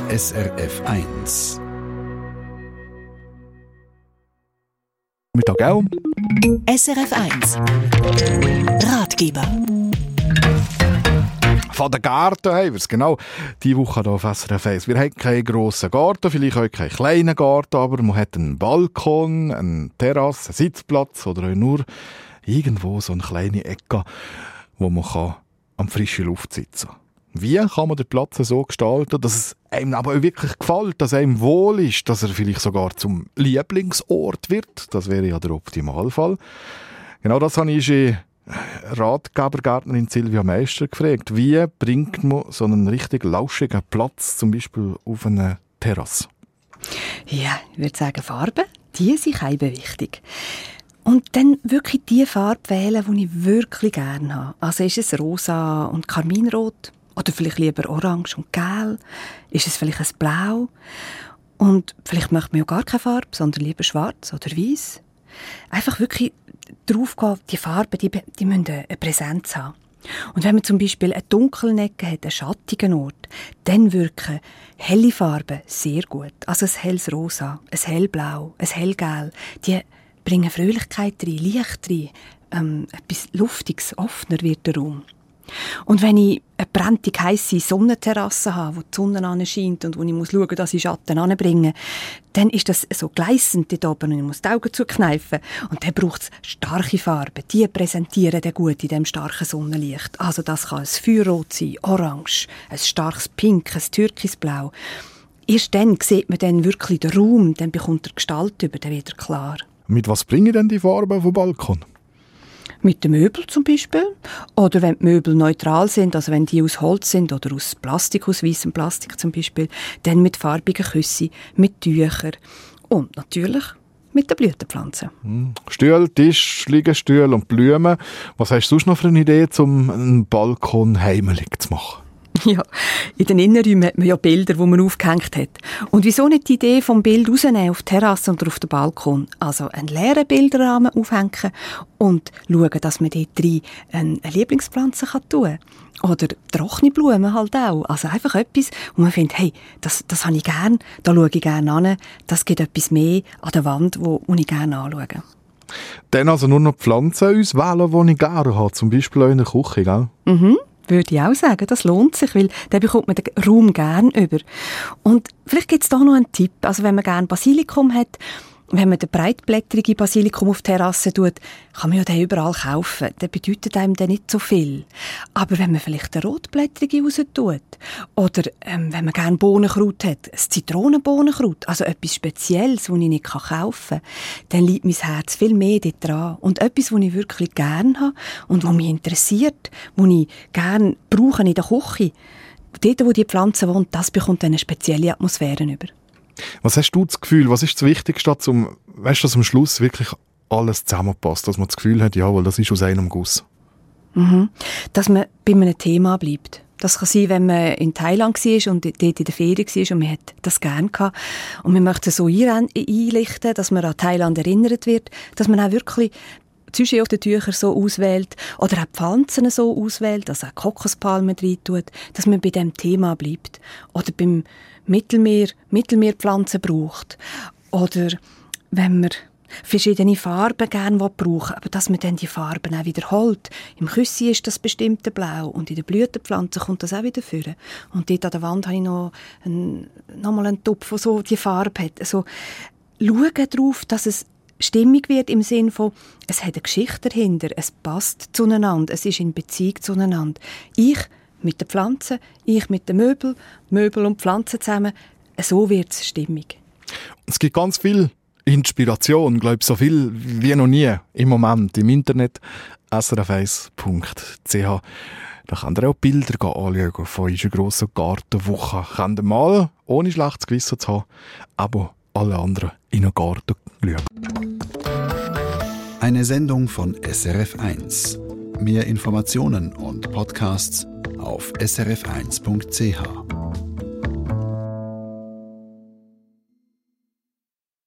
SRF 1. Mittag auch. SRF 1 Ratgeber. Von den Garten haben wir es, genau. Diese Woche hier auf SRF 1. Wir haben keinen grossen Garten, vielleicht auch keinen kleinen Garten, aber man hat einen Balkon, eine Terrasse, einen Sitzplatz oder auch nur irgendwo so eine kleine Ecke, wo man an frischer Luft sitzen kann. Wie kann man den Platz so gestalten, dass es einem aber auch wirklich gefällt, dass einem wohl ist, dass er vielleicht sogar zum Lieblingsort wird? Das wäre ja der Optimalfall. Genau das habe ich Ratgebergärtnerin Silvia Meister gefragt. Wie bringt man so einen richtig lauschigen Platz, zum Beispiel auf einer Terrasse? Ja, ich würde sagen, Farben, die sind eben wichtig. Und dann wirklich die Farbe wählen, die ich wirklich gerne habe. Also ist es rosa und karminrot? Oder vielleicht lieber orange und gel? Ist es vielleicht ein Blau? Und vielleicht möchte man ja gar keine Farbe, sondern lieber schwarz oder weiß. Einfach wirklich drauf gehen, die Farben, die müssen eine Präsenz haben. Und wenn man zum Beispiel eine dunkle Ecke hat, einen schattigen Ort, dann wirken helle Farben sehr gut. Also ein helles Rosa, ein hellblau, ein hellgel, die bringen Fröhlichkeit rein, Licht rein, etwas Luftiges, offener wird der Raum. Und wenn ich eine brennende, heisse Sonnenterrasse habe, wo die Sonne anscheint und wo ich muss schauen, dass ich Schatten anbringe, dann ist das so gleissend dort oben und ich muss die Augen zukneifen. Und dann braucht es starke Farben. Die präsentieren dann gut in diesem starken Sonnenlicht. Also das kann ein Feuerrot sein, orange, ein starkes Pink, ein Türkisblau. Erst dann sieht man dann wirklich den Raum, dann bekommt er Gestalt über, dann wird er klar. Mit was bringen denn die Farben vom Balkon? Mit den Möbeln zum Beispiel. Oder wenn die Möbel neutral sind, also wenn die aus Holz sind oder aus Plastik, aus weissem Plastik zum Beispiel, dann mit farbigen Küssen, mit Tüchern und natürlich mit den Blütenpflanzen. Stühle, Tisch, Liegestühle und Blumen. Was hast du sonst noch für eine Idee, um einen Balkon heimelig zu machen? Ja, in den Innenräumen hat man ja Bilder, die man aufgehängt hat. Und wieso nicht die Idee vom Bild rausnehmen auf die Terrasse oder auf den Balkon? Also einen leeren Bilderrahmen aufhängen und schauen, dass man dort drin eine Lieblingspflanze tun kann. Oder trockene Blumen halt auch. Also einfach etwas, wo man findet, hey, das habe ich gern, da schaue ich gerne an, das gibt etwas mehr an der Wand, wo ich gerne anschaue. Dann also nur noch Pflanzen auswählen, die ich gerne habe, zum Beispiel auch in der Küche, gell? Mhm. Würde ich auch sagen, das lohnt sich, weil dann bekommt man den Raum gerne über. Und vielleicht gibt es da noch einen Tipp, also wenn man gerne Basilikum hat, wenn man den breitblättrigen Basilikum auf die Terrasse tut, kann man ja den überall kaufen. Der bedeutet einem dann nicht so viel. Aber wenn man vielleicht den rotblättrigen raus tut, oder wenn man gerne Bohnenkraut hat, ein Zitronenbohnenkraut, also etwas Spezielles, das ich nicht kaufen kann, dann liegt mein Herz viel mehr dort dran. Und etwas, das ich wirklich gerne habe und was mich interessiert, was ich gerne brauche in der Küche, dort, wo die Pflanze wohnt, das bekommt eine spezielle Atmosphäre über. Was hast du das Gefühl, was ist das Wichtigste, dass am Schluss wirklich alles zusammenpasst, dass man das Gefühl hat, jawohl, das ist aus einem Guss? Dass man bei einem Thema bleibt. Das kann sein, wenn man in Thailand war und dort in der Ferien war und man hat das gerne gehabt. Und man möchte es so einlichten, dass man an Thailand erinnert wird, dass man auch wirklich die Sujet auf den Tüchern so auswählt oder auch die Pflanzen so auswählt, dass auch Kokospalmen rein tut, dass man bei diesem Thema bleibt. Oder beim Mittelmeerpflanzen braucht. Oder wenn man verschiedene Farben gerne brauchen, aber dass man dann die Farben auch wiederholt. Im Küssi ist das bestimmte Blau und in den Blütenpflanzen kommt das auch wieder vor. Und dort an der Wand habe ich noch mal einen Topf, der so die Farbe hat. Also, schauen darauf, dass es stimmig wird im Sinn von, es hat eine Geschichte dahinter, es passt zueinander, es ist in Beziehung zueinander. Ich mit den Pflanzen, ich mit den Möbel und Pflanzen zusammen, so wird es stimmig. Es gibt ganz viel Inspiration, glaube ich, so viel wie noch nie im Moment im Internet, srf1.ch. Da könnt ihr auch Bilder anschauen von unserer grossen Gartenwoche. Könnt ihr mal, ohne schlechtes Gewissen zu haben, aber alle anderen in den Garten schauen. Eine Sendung von SRF 1. Mehr Informationen und Podcasts auf srf1.ch.